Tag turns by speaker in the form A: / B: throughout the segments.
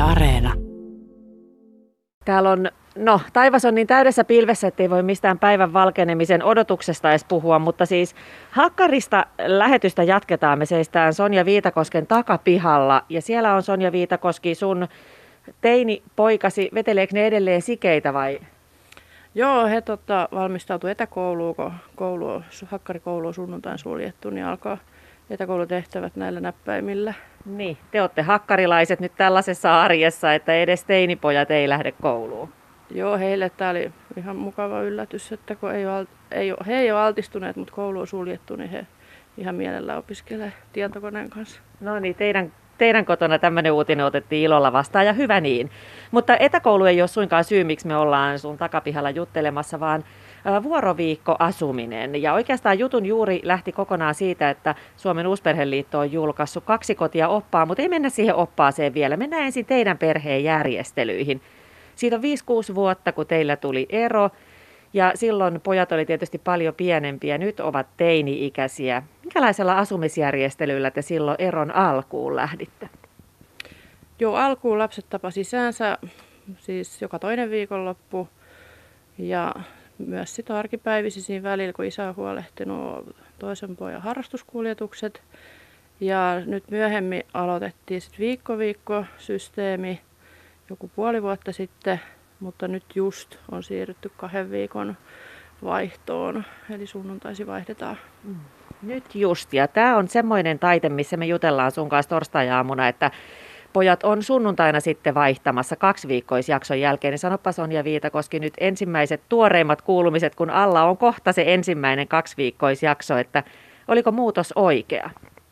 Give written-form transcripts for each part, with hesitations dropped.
A: Areena. Täällä on, taivas on niin täydessä pilvessä, ettei voi mistään päivän valkenemisen odotuksesta edes puhua, mutta siis Hakkarista lähetystä jatketaan. Me seistään Sonja Viitakosken takapihalla ja siellä on Sonja Viitakoski sun teinipoikasi. Veteleekö ne edelleen sikeitä vai?
B: Joo, he valmistautuu etäkouluun, kun Hakkarikoulu on sunnuntain suljettu, niin alkaa etäkoulutehtävät näillä näppäimillä.
A: Niin, te olette hakkarilaiset nyt tällaisessa arjessa, että edes teinipojat ei lähde kouluun.
B: Joo, heille tämä oli ihan mukava yllätys, että kun he ei ole altistuneet, mutta koulu on suljettu, niin he ihan mielellään opiskelee tietokoneen kanssa.
A: No niin, teidän kotona tämmöinen uutinen otettiin ilolla vastaan ja hyvä niin. Mutta etäkoulu ei ole suinkaan syy, miksi me ollaan sun takapihalla juttelemassa, vaan vuoroviikkoasuminen. Ja oikeastaan jutun juuri lähti kokonaan siitä, että Suomen Uusperheliitto on julkaissut 2 kotia oppaa, mutta ei mennä siihen oppaaseen vielä. Mennään ensin teidän perheen järjestelyihin. Siitä on 5-6 vuotta, kun teillä tuli ero. Ja silloin pojat oli tietysti paljon pienempiä, nyt ovat teini-ikäisiä. Minkälaisella asumisjärjestelyllä te silloin eron alkuun lähditte?
B: Joo, alkuun lapset tapasi isänsä, siis joka toinen viikonloppu. Ja myös sitä arkipäivisi siinä välillä, kun isä on huolehtinut toisen pojan harrastuskuljetukset. Ja nyt myöhemmin aloitettiin sitten viikko-systeemi joku puoli vuotta sitten. Mutta nyt just on siirrytty 2 viikon vaihtoon, eli sunnuntaisin vaihdetaan.
A: Nyt just, ja tämä on semmoinen taite, missä me jutellaan sun kanssa torstai-aamuna, että pojat on sunnuntaina sitten vaihtamassa 2-viikkoisjakson jälkeen. Niin sanoppa Sonja Viitakoski nyt ensimmäiset tuoreimmat kuulumiset, kun alla on kohta se ensimmäinen 2-viikkoisjakso, että oliko muutos oikea?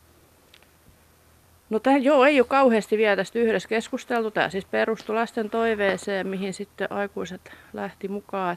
B: No ei ole kauheasti vielä tästä yhdessä keskusteltu. Tämä siis perustui lasten toiveeseen, mihin sitten aikuiset lähti mukaan,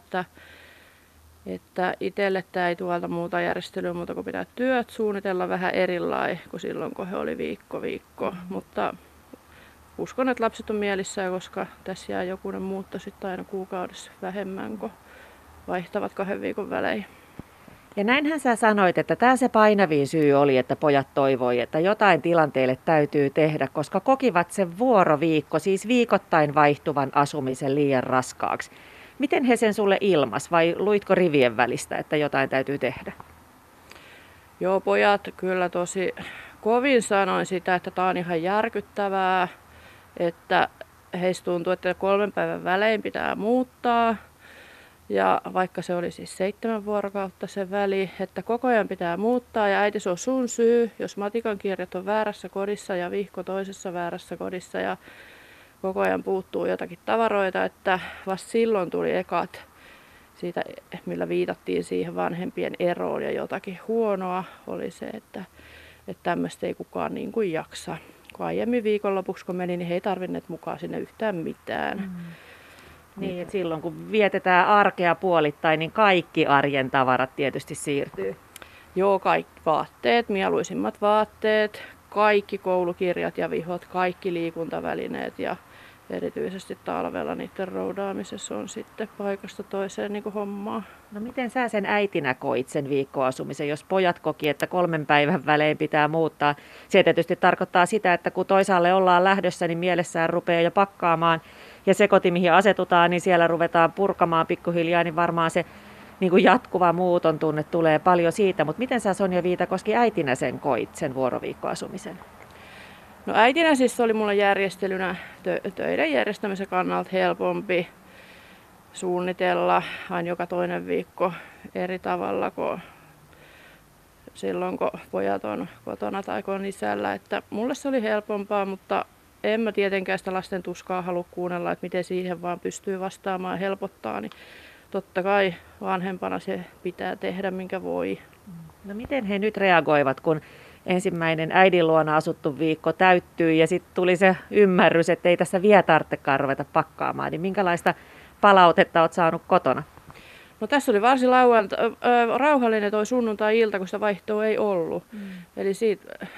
B: että itselle tämä ei tuolta muuta järjestelyä muuta kuin pitää työt suunnitella vähän erilainen kuin silloin, kun he oli viikko. Mutta uskon, että lapset on mielissään, koska tässä jää jokunen muutto sitten aina kuukaudessa vähemmän, kun vaihtavat 2 viikon välein.
A: Ja näinhän sä sanoit, että tämä se painavin syy oli, että pojat toivoi, että jotain tilanteelle täytyy tehdä, koska kokivat sen vuoroviikko, siis viikoittain vaihtuvan asumisen liian raskaaksi. Miten he sen sulle ilmas vai luitko rivien välistä, että jotain täytyy tehdä?
B: Joo, pojat kyllä tosi kovin sanoin sitä, että tämä on ihan järkyttävää, että heistä tuntuu, että 3 päivän välein pitää muuttaa. Ja vaikka se oli siis 7 vuorokautta se väli, että koko ajan pitää muuttaa ja äiti se on sun syy, jos matikan kirjat on väärässä kodissa ja vihko toisessa väärässä kodissa ja koko ajan puuttuu jotakin tavaroita, että vasta silloin tuli ekat siitä, millä viitattiin siihen vanhempien eroon ja jotakin huonoa oli se, että tämmöistä ei kukaan niin kuin jaksa. Kun aiemmin viikonlopuksi kun meni, niin he ei tarvinneet mukaan sinne yhtään mitään.
A: Niin, että silloin kun vietetään arkea puolittain, niin kaikki arjen tavarat tietysti siirtyy.
B: Joo, kaikki vaatteet, mieluisimmat vaatteet, kaikki koulukirjat ja vihot, kaikki liikuntavälineet ja erityisesti talvella niiden roudaamisessa on sitten paikasta toiseen niin kuin hommaa.
A: No miten sä sen äitinä koit sen viikkoasumisen, jos pojat koki, että 3 päivän välein pitää muuttaa? Se tietysti tarkoittaa sitä, että kun toisaalle ollaan lähdössä, niin mielessään rupeaa jo pakkaamaan. Ja se koti, mihin asetutaan, niin siellä ruvetaan purkamaan pikkuhiljaa, niin varmaan se niin kuin jatkuva muuton tunne tulee paljon siitä. Mutta miten sä Sonja Viitakoski äitinä sen koit, sen vuoroviikkoasumisen?
B: No äitinä siis oli mulla järjestelynä töiden järjestämisen kannalta helpompi suunnitella aina joka toinen viikko eri tavalla kuin silloin, kun pojat on kotona tai kun on isällä. Että mulle se oli helpompaa, mutta en mä tietenkään sitä lasten tuskaa halua kuunnella, että miten siihen vaan pystyy vastaamaan ja helpottaa. Niin totta kai vanhempana se pitää tehdä, minkä voi.
A: No miten he nyt reagoivat, kun ensimmäinen äidin luona asuttu viikko täyttyy ja sitten tuli se ymmärrys, että ei tässä vielä tarvitsekaan ruveta pakkaamaan. Niin minkälaista palautetta olet saanut kotona?
B: No tässä oli varsin rauhallinen toi sunnuntai-ilta, kun sitä vaihtoa ei ollut. Eli siitä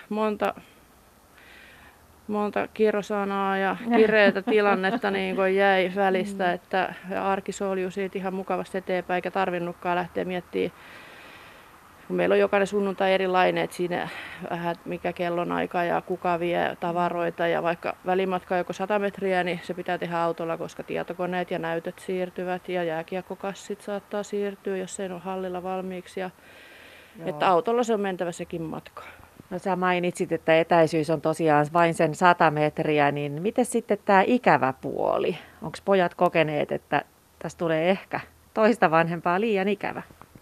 B: monta kirrosanaa ja kireätä tilannetta niin kuin jäi välistä, että arki soljui siitä ihan mukavasti eteenpäin eikä tarvinnutkaan lähteä miettimään kun meillä on jokainen sunnuntai erilainen, että siinä vähän mikä kellonaika ja kuka vie tavaroita ja vaikka välimatka on joko 100 metriä, niin se pitää tehdä autolla, koska tietokoneet ja näytöt siirtyvät ja jääkiekkokassit saattaa siirtyä, jos ei ole hallilla valmiiksi. Että autolla se on mentävä sekin matka.
A: No sä mainitsit, että etäisyys on tosiaan vain sen 100 metriä, niin miten sitten tämä ikävä puoli? Onko pojat kokeneet, että tästä tulee ehkä toista vanhempaa liian ikävä?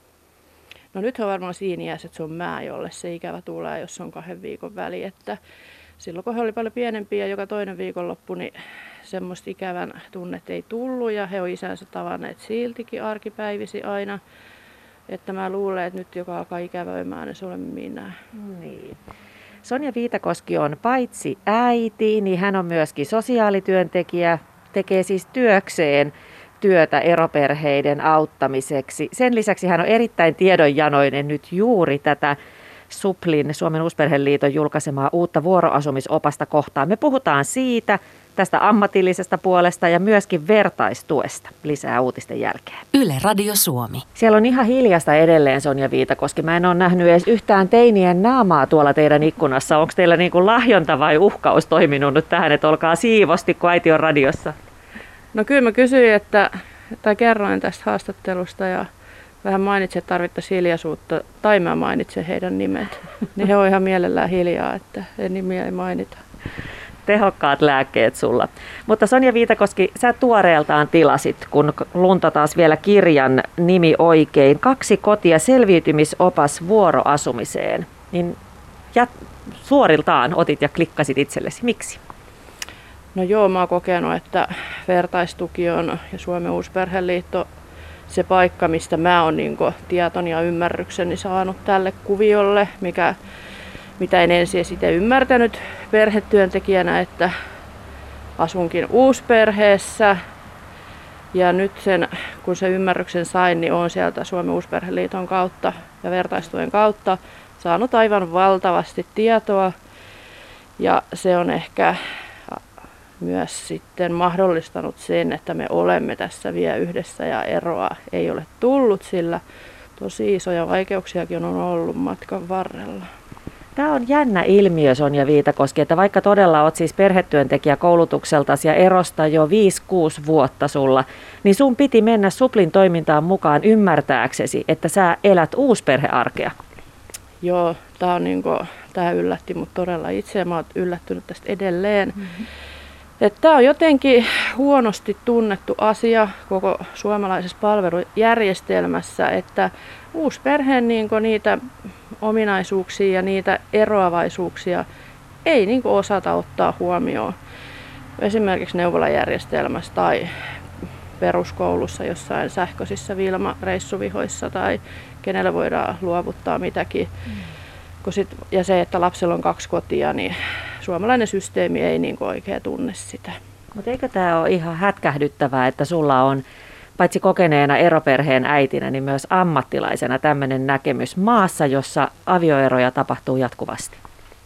B: No nyt on varmaan siinä iässä, että se on jolle se ikävä tulee, jos on 2 viikon väli. Että silloin kun he oli paljon pienempiä ja joka toinen viikonloppu, niin semmoista ikävän tunnet ei tullut ja he on isänsä tavanneet siltikin arkipäivisi aina. Että mä luulen, että nyt joka alkaa ikävöimään, niin se olen minä.
A: Niin. Sonja Viitakoski on paitsi äiti, niin hän on myöskin sosiaalityöntekijä, tekee siis työkseen työtä eroperheiden auttamiseksi. Sen lisäksi hän on erittäin tiedonjanoinen nyt juuri tätä SUPLin, Suomen Uusperheliiton julkaisemaa uutta vuoroasumisopasta kohtaan. Me puhutaan siitä, tästä ammatillisesta puolesta ja myöskin vertaistuesta lisää uutisten jälkeen.
C: Yle Radio Suomi.
A: Siellä on ihan hiljasta edelleen, Sonja Viitakoski. Mä en ole nähnyt edes yhtään teinien naamaa tuolla teidän ikkunassa. Onko teillä niin kuin lahjonta vai uhkaus toiminut nyt tähän, että olkaa siivosti, kun äiti on radiossa?
B: No kyllä mä kysyin, kerroin tästä haastattelusta ja vähän mainitsin, että tarvittaisiin hiljaisuutta, tai mä mainitsen heidän nimet. Niin he on ihan mielellään hiljaa, että nimiä ei mainita.
A: Tehokkaat lääkkeet sulla. Mutta Sonja Viitakoski, sä tuoreeltaan tilasit, kun lunta taas vielä kirjan nimi oikein, 2 kotia selviytymisopas vuoroasumiseen. Niin suoriltaan otit ja klikkasit itsellesi. Miksi?
B: No joo, mä oon kokenut, että vertaistuki on ja Suomen Uusperheliitto se paikka, mistä mä oon niin tietoni ja ymmärrykseni saanut tälle kuviolle, mitä en ensin sitten ymmärtänyt perhetyöntekijänä, että asunkin uusperheessä. Ja nyt kun se ymmärryksen sain, niin olen sieltä Suomen Uusperheliiton kautta ja vertaistuen kautta saanut aivan valtavasti tietoa. Ja se on ehkä myös sitten mahdollistanut sen, että me olemme tässä vielä yhdessä ja eroa ei ole tullut, sillä tosi isoja vaikeuksiakin on ollut matkan varrella.
A: Tämä on jännä ilmiö, Sonja Viitakoski, että vaikka todella olet siis perhetyöntekijä koulutukseltasi ja erosta jo 5-6 vuotta sulla, niin sun piti mennä SUPLin toimintaan mukaan ymmärtääksesi, että sä elät uusperhearkea.
B: Joo, tämä yllätti mut todella itse ja mä oon yllättynyt tästä edelleen. Mm-hmm. Tämä on jotenkin huonosti tunnettu asia koko suomalaisessa palvelujärjestelmässä, että uusperheen niitä ominaisuuksia ja niitä eroavaisuuksia ei osata ottaa huomioon. Esimerkiksi neuvolajärjestelmässä tai peruskoulussa jossain sähköisissä Vilma-reissuvihoissa tai kenelle voidaan luovuttaa mitäkin. Ja se, että lapsella on 2 kotia, niin suomalainen systeemi ei oikein tunne sitä.
A: Mutta eikö tämä ole ihan hätkähdyttävää, että sulla on paitsi kokeneena eroperheen äitinä, niin myös ammattilaisena tämmöinen näkemys maassa, jossa avioeroja tapahtuu jatkuvasti?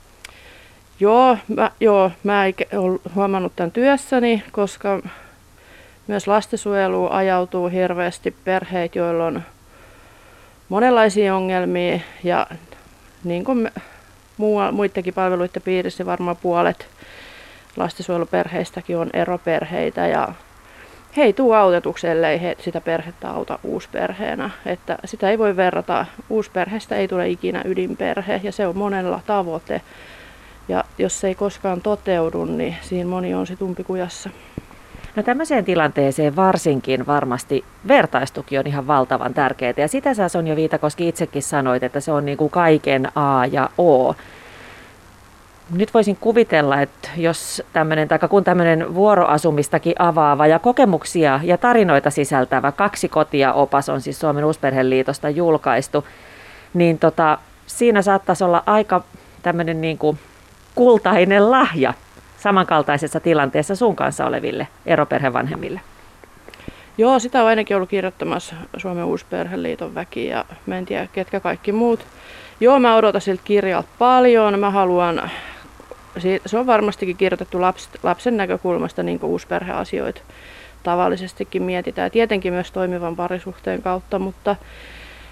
B: Mä olen huomannut tämän työssäni, koska myös lastensuojeluun ajautuu hirveästi perheitä, joilla on monenlaisia ongelmia ja niin kuin muidenkin palveluiden piirissä varmaan puolet lastensuojeluperheistäkin on eroperheitä ja he ei tule autetuksi, ellei he sitä perhettä auta uusperheenä. Että sitä ei voi verrata. Uusperheestä ei tule ikinä ydinperhe ja se on monella tavoite. Ja jos se ei koskaan toteudu, niin siinä moni on sit umpikujassa.
A: No tämmöiseen tilanteeseen varsinkin varmasti vertaistuki on ihan valtavan tärkeää. Ja sitä sä, Sonja Viitakoski, itsekin sanoit, että se on niin kuin kaiken A ja O. Nyt voisin kuvitella, että jos kun tämmöinen vuoroasumistakin avaava ja kokemuksia ja tarinoita sisältävä 2 kotia opas on siis Suomen Uusperheliitosta julkaistu, niin siinä saattaisi olla aika tämmöinen niin kuin kultainen lahja samankaltaisessa tilanteessa sun kanssa oleville eroperhevanhemmille.
B: Joo, sitä on ainakin ollut kirjoittamassa Suomen Uusperheliiton väki ja mä en tiedä ketkä kaikki muut. Joo, mä odotan siltä kirjalta paljon. Mä haluan, se on varmastikin kirjoitettu lapsen näkökulmasta, niin kuin uusperheasioita tavallisestikin mietitään. Tietenkin myös toimivan parisuhteen kautta, mutta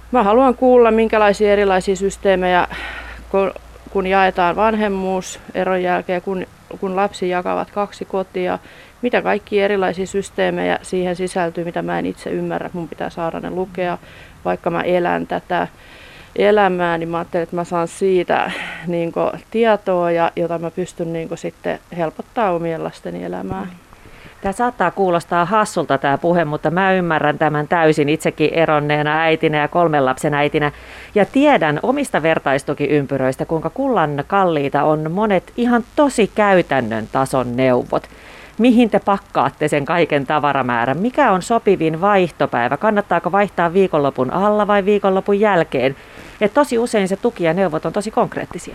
B: Mä haluan kuulla, minkälaisia erilaisia systeemejä, kun jaetaan vanhemmuus eron jälkeen, kun lapsi jakavat 2 kotia, mitä kaikkia erilaisia systeemejä siihen sisältyy, mitä mä en itse ymmärrä. Mun pitää saada ne lukea, vaikka mä elän tätä elämää, niin mä ajattelin, että mä saan siitä niin tietoa, jota mä pystyn niin sitten helpottaa omien lasteni elämää.
A: Tämä saattaa kuulostaa hassulta tämä puhe, mutta mä ymmärrän tämän täysin itsekin eronneena äitinä ja 3 lapsen äitinä. Ja tiedän omista vertaistukiympyröistä, kuinka kullan kalliita on monet ihan tosi käytännön tason neuvot. Mihin te pakkaatte sen kaiken tavaramäärän? Mikä on sopivin vaihtopäivä? Kannattaako vaihtaa viikonlopun alla vai viikonlopun jälkeen? Et tosi usein se tuki ja neuvot on tosi konkreettisia.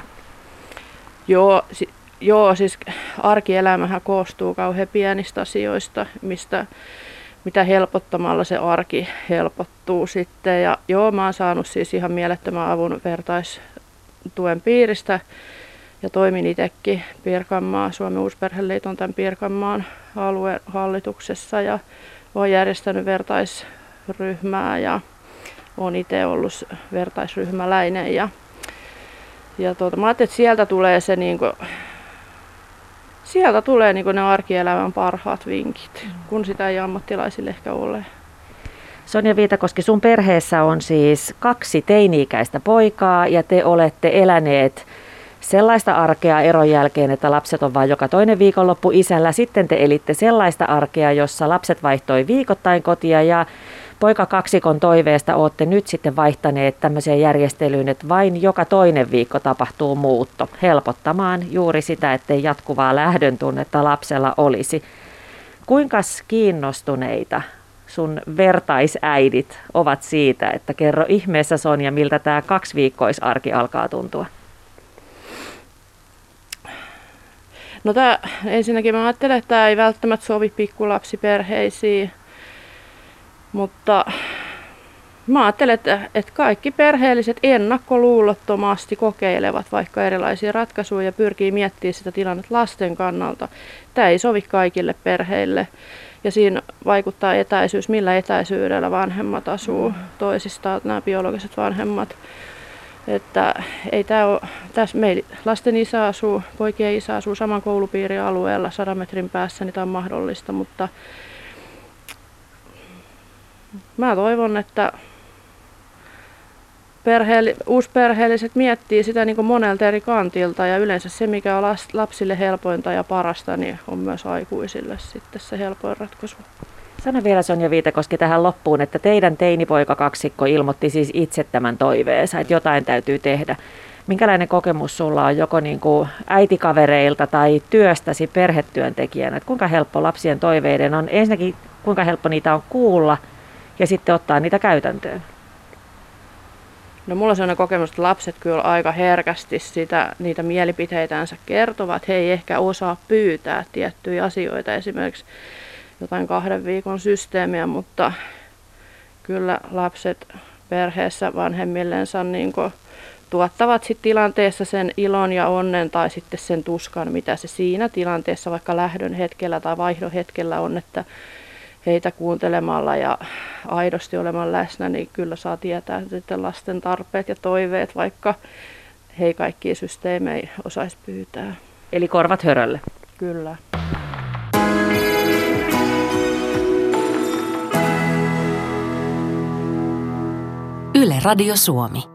B: Joo, siis arkielämähän koostuu kauhean pienistä asioista, mitä helpottamalla se arki helpottuu sitten. Ja joo, mä oon saanut siis ihan mielettömän avun vertaistuen piiristä ja toimin itsekin Suomen Uusperheliiton tämän Pirkanmaan alueen hallituksessa ja olen järjestänyt vertaisryhmää ja olen itse ollut vertaisryhmäläinen ja mä ajattelin, että sieltä tulee se sieltä tulee ne arkielämän parhaat vinkit, kun sitä ei ammattilaisille ehkä ole.
A: Sonja Viitakoski, sun perheessä on siis 2 teini-ikäistä poikaa ja te olette eläneet sellaista arkea eron jälkeen, että lapset on vain joka toinen viikonloppu isällä. Sitten te elitte sellaista arkea, jossa lapset vaihtoi viikoittain kotia ja poikakaksikon toiveesta olette nyt sitten vaihtaneet tämmöiseen järjestelyyn, että vain joka toinen viikko tapahtuu muutto, helpottamaan juuri sitä, ettei jatkuvaa lähdön tunnetta lapsella olisi. Kuinka kiinnostuneita sun vertaisäidit ovat siitä, että kerro ihmeessä Sonja, miltä tämä 2-viikkoisarki alkaa tuntua?
B: No ensinnäkin mä ajattelen, että tämä ei välttämättä sovi pikkulapsiperheisiin, mutta mä ajattelen, että kaikki perheelliset ennakkoluulottomasti kokeilevat vaikka erilaisia ratkaisuja ja pyrkii miettimään sitä tilannetta lasten kannalta. Tämä ei sovi kaikille perheille ja siinä vaikuttaa etäisyys, millä etäisyydellä vanhemmat asuu toisistaan, nämä biologiset vanhemmat. Että ei tämä ole, lasten isä asuu, poikien isä asuu saman koulupiirin alueella 100 metrin päässä, niin tämä on mahdollista, mutta mä toivon, että uusperheelliset miettii sitä niin kuin monelta eri kantilta ja yleensä se, mikä on lapsille helpointa ja parasta, niin on myös aikuisille sitten se helpoin ratkaisu.
A: Sano vielä Sonja Viitakoski tähän loppuun, että teidän teinipoika-kaksikko ilmoitti siis itse tämän toiveensa, että jotain täytyy tehdä. Minkälainen kokemus sulla on joko niin kuin äitikavereilta tai työstäsi perhetyöntekijänä? Että kuinka helppo lapsien toiveiden on? Ensinnäkin kuinka helppo niitä on kuulla ja sitten ottaa niitä käytäntöön?
B: No mulla on sellainen kokemus, että lapset kyllä aika herkästi niitä mielipiteitänsä kertovat. He ei ehkä osaa pyytää tiettyjä asioita, esimerkiksi jotain 2 viikon systeemiä, mutta kyllä lapset perheessä vanhemmillensa niin tuottavat sit tilanteessa sen ilon ja onnen tai sitten sen tuskan, mitä se siinä tilanteessa vaikka lähdön hetkellä tai vaihdon hetkellä on, että heitä kuuntelemalla ja aidosti olemaan läsnä, niin kyllä saa tietää sitten lasten tarpeet ja toiveet, vaikka he ei kaikkia systeemejä osaisi pyytää.
A: Eli korvat hörölle.
B: Kyllä.
C: Yle Radio Suomi.